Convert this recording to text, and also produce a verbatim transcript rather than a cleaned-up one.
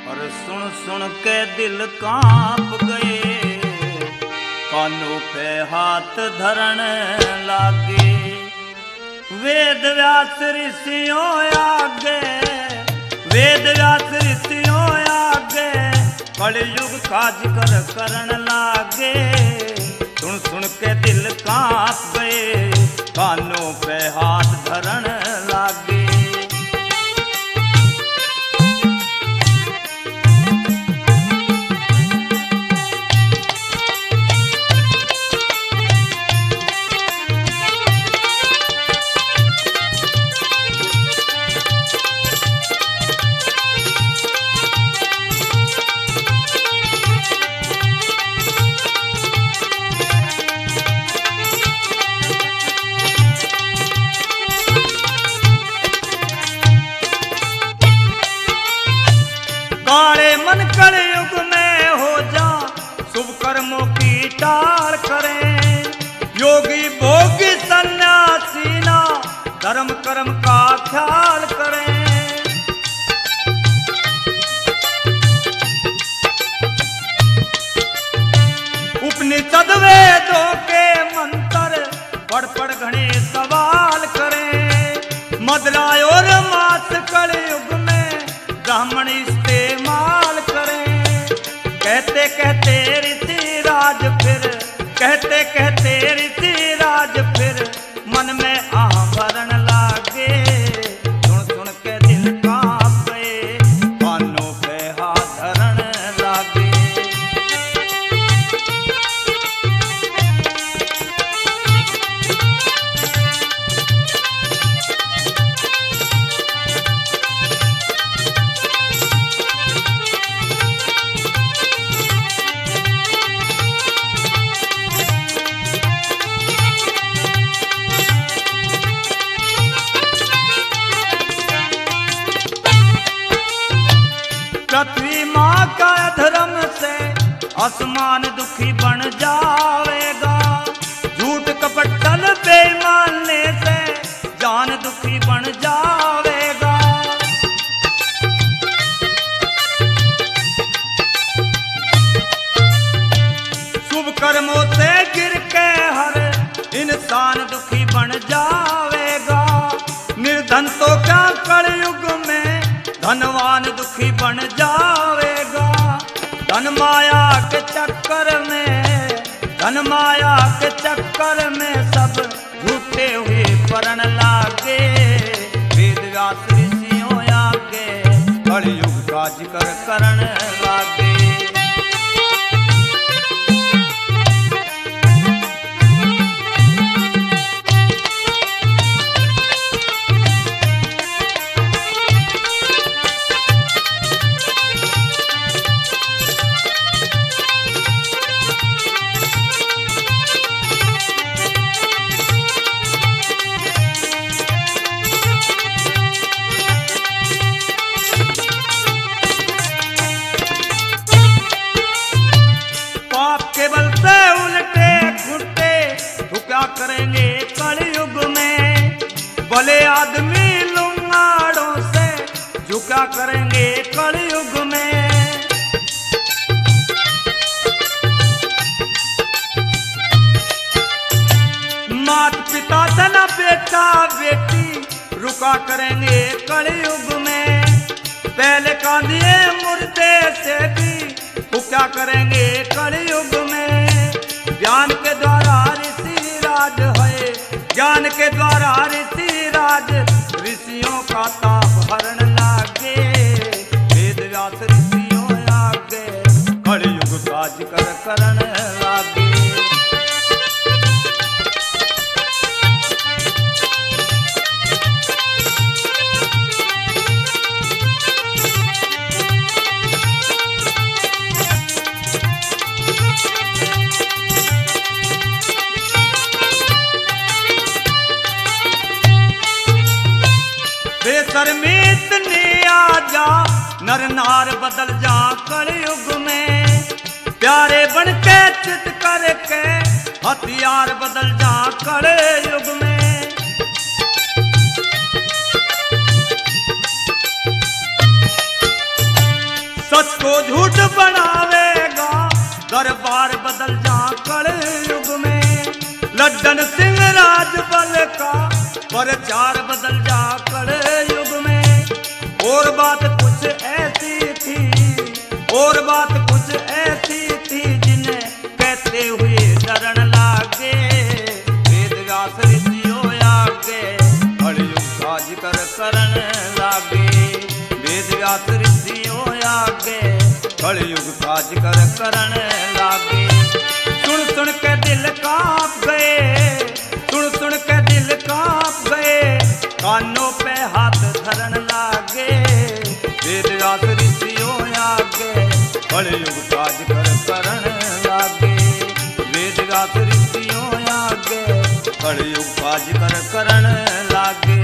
और सुन सुन के दिल कांप गए, कानों पे हाथ धरण लागे। वेद व्यास ऋषियों आगे, वेद व्यास ऋषियों आगे, कलयुग का जिक्र करन लागे। सुन सुन के दिल कांप गए, कानों पे हाथ धरण लागे। काले मन कलयुग में हो जा, शुभ कर्मों की टाल करें। योगी भोगी सन्यासी ना धर्म कर्म का ख्याल करें। उपनिषद वेदों के मंत्र पढ़ पढ़ घने सवाल करें। मदराय और मास कलयुग में ब्राह्मण इस्तेमाल करें। कहते कहते ऋषि राज फिर, कहते कहते ऋषि राज फिर, मन में आहरण लागे। सुन सुन के दिल कांप गए, कानों पे हाथ धरण लागे। पृथ्वी माँ का धर्म से आसमान दुखी बन जाएगा। झूठ कपट छल बेईमानी से जान दुखी बन जाएगा। शुभ कर्मों से गिर के हर इंसान दुखी बन जाएगा। निर्धन तो क्या कलयुग में धनवान दुखी बन जाएगा। धन माया के चक्कर में, धन माया के चक्कर में सब झूठे हुए परण लागे। वेद व्यास ऋषियों आगे, कलयुग का जिक्र करन लागे। केवल से उल्टे घुटे तो क्या करेंगे कलयुग में। भले आदमी लुंगाड़ों से जो क्या करेंगे कलयुग में। माता पिता से न बेटा बेटी रुका करेंगे कलयुग में। पहले कांधिए मुर्दे से भी वो क्या करेंगे कलयुग में। ज्ञान के द्वारा ऋषि राज है, ज्ञान के द्वारा ऋषि राज, ऋषियों का ताप हरण लागे। वेद व्यास ऋषियों आगे, कलयुग का जिक्र करन लागे। बेशर्मीत ने आ जा, नर नार बदल जा कलयुग में। प्यारे बन के चित करके हथियार बदल जा कलयुग में। सच को झूठ बनावेगा, दरबार बदल जा कल युग में। लड्डन सिंह राज बल का प्रचार बदल जा कल युग में। और बात कुछ ऐसी थी, और बात कुछ ऐसी थी, जिन्हें कहते हुए डरन लागे। वेद व्यास ऋषियों आगे कलयुग साज कर करन लागे। वेद व्यास ऋषियों आगे कलयुग साज कर करन लागे। सुन सुन के दिल कांप गए, सुन सुन के दिल कांप गए, कानों पे हाथ धरन लागे। वेद व्यास ऋषियों आगे कलयुग साज कर करन लागे। वेद व्यास ऋषियों आगे कलयुग साज कर करन लागे।